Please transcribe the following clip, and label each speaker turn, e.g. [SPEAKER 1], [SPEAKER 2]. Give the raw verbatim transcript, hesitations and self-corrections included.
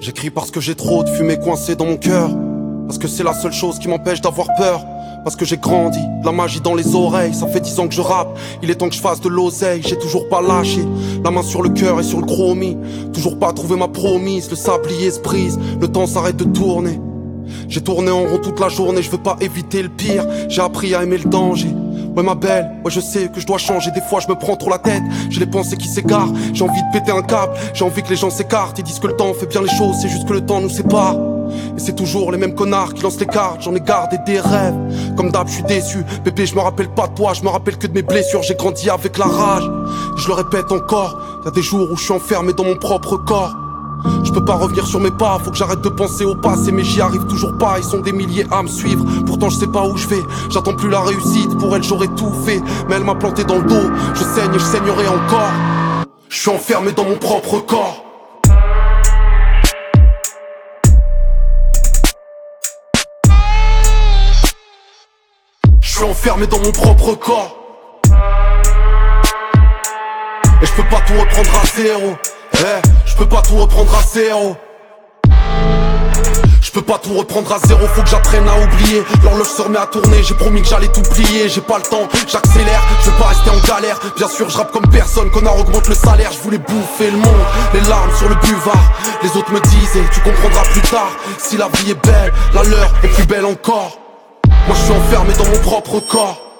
[SPEAKER 1] J'écris parce que j'ai trop de fumée coincée dans mon cœur. Parce que c'est la seule chose qui m'empêche d'avoir peur. Parce que j'ai grandi, la magie dans les oreilles. Ça fait dix ans que je rappe, il est temps que je fasse de l'oseille. J'ai toujours pas lâché, la main sur le cœur et sur le chromie. Toujours pas trouvé ma promise, le sablier se brise. Le temps s'arrête de tourner. J'ai tourné en rond toute la journée, je veux pas éviter le pire. J'ai appris à aimer le danger. Ouais ma belle, ouais je sais que je dois changer. Des fois je me prends trop la tête, j'ai les pensées qui s'égarent. J'ai envie de péter un câble, j'ai envie que les gens s'écartent. Ils disent que le temps fait bien les choses, c'est juste que le temps nous sépare. Et c'est toujours les mêmes connards qui lancent les cartes. J'en ai gardé des rêves, comme d'hab je suis déçu. Bébé je me rappelle pas de toi, je me rappelle que de mes blessures. J'ai grandi avec la rage, je le répète encore. Y'a des jours où je suis enfermé dans mon propre corps. Je peux pas revenir sur mes pas, faut que j'arrête de penser au passé. Mais j'y arrive toujours pas, ils sont des milliers à me suivre. Pourtant je sais pas où je vais, j'attends plus la réussite. Pour elle j'aurais tout fait, mais elle m'a planté dans le dos. Je saigne et je saignerai encore. Je suis enfermé dans mon propre corps. Je suis enfermé dans mon propre corps. Et je peux pas tout reprendre à zéro. Eh, je peux pas tout reprendre à zéro. Je peux pas tout reprendre à zéro, faut que j'apprenne à oublier. L'horloge se remet à tourner, j'ai promis que j'allais tout plier. J'ai pas le temps, j'accélère, je veux pas rester en galère. Bien sûr je rappe comme personne, connard augmente le salaire. Je voulais bouffer le monde, les larmes sur le buvard. Les autres me disaient, tu comprendras plus tard. Si la vie est belle, la leur est plus belle encore. Moi je suis enfermé dans mon propre corps.